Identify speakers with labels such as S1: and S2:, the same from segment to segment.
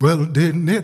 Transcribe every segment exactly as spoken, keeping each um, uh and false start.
S1: Well, didn't it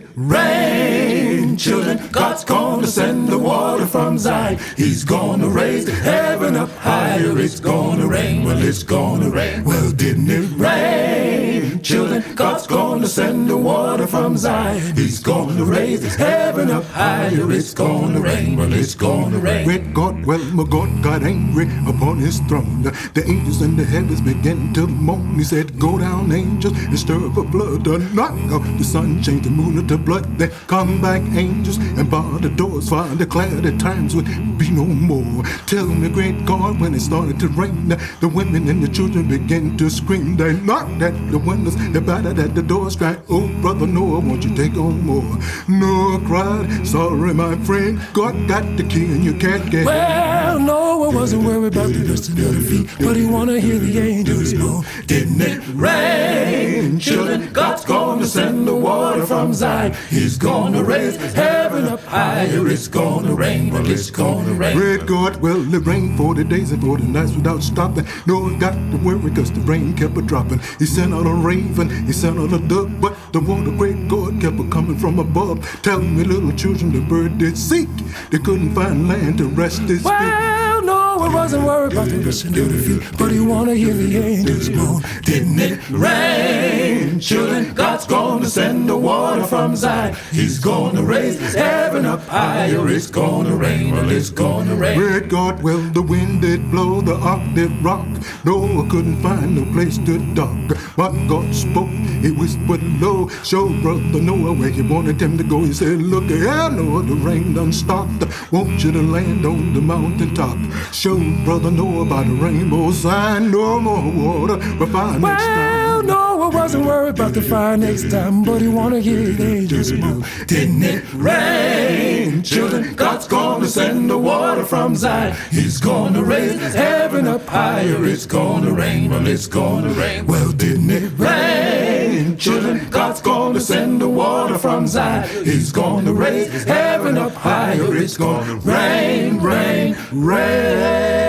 S1: rain, children? God's gonna send the water from Zion. He's gonna raise heaven up higher. It's gonna rain. Well, it's gonna rain. Well, didn't it rain, children? God's gonna send the water from Zion. He's gonna raise heaven up higher. It's gonna rain. Well, it's gonna rain. With God, well, my God got angry upon his throne. The angels in the heavens began to moan. He said, "Go down, angels, and stir up a flood to knock out the sun. Change the moon into blood, then come back angels and bar the doors, for I declare that times would be no more." Tell me, great God, when it started to rain, the women and the children began to scream. They knocked at the windows, they battered at the doors, cried, "Oh, brother Noah, won't you take on more?" Noah cried, "Sorry, my friend, God got the key and you can't get."
S2: Well, Noah wasn't worried about the dust under the feet, but he wanna hear the angels moan.
S1: Didn't it rain, children? God's gonna send the water from Zion. He's gonna raise heaven up higher. It's gonna rain. Well, it's gonna rain. Great God, well, it rained forty days and forty nights without stopping. Noah got to worry cause the rain kept a dropping. He sent out a raven, he sent out a dove, but the water, great God, kept a coming from above. Tell me, little children, the bird did seek. They couldn't find land to rest his feet.
S2: Well, Noah wasn't worried about the dust under the feet, but he wanna hear the angels moan.
S1: Didn't it rain, children? God's gonna send the water from Zion. He's gonna raise heaven up higher. It's gonna rain. Well, it's gonna rain. Great God, well, the wind did blow, the ark did rock. Noah couldn't find no place to dock. But God spoke, he whispered low, showed brother Noah where he wanted him to go. He said, "Look here, Noah, the rain done stopped. Want you to land on the mountaintop." Showed brother Noah by the rainbow sign, no more water, but by next time.
S2: Well, Noah wasn't worried about the fire next time, but he wanna hear the angels moan.
S1: Didn't it rain, children? God's gonna send the water from Zion. He's gonna raise heaven up higher. It's gonna rain. Well, it's gonna rain. Well, didn't it rain, children? God's gonna send the water from Zion. He's gonna raise heaven up higher. It's gonna rain, rain, rain.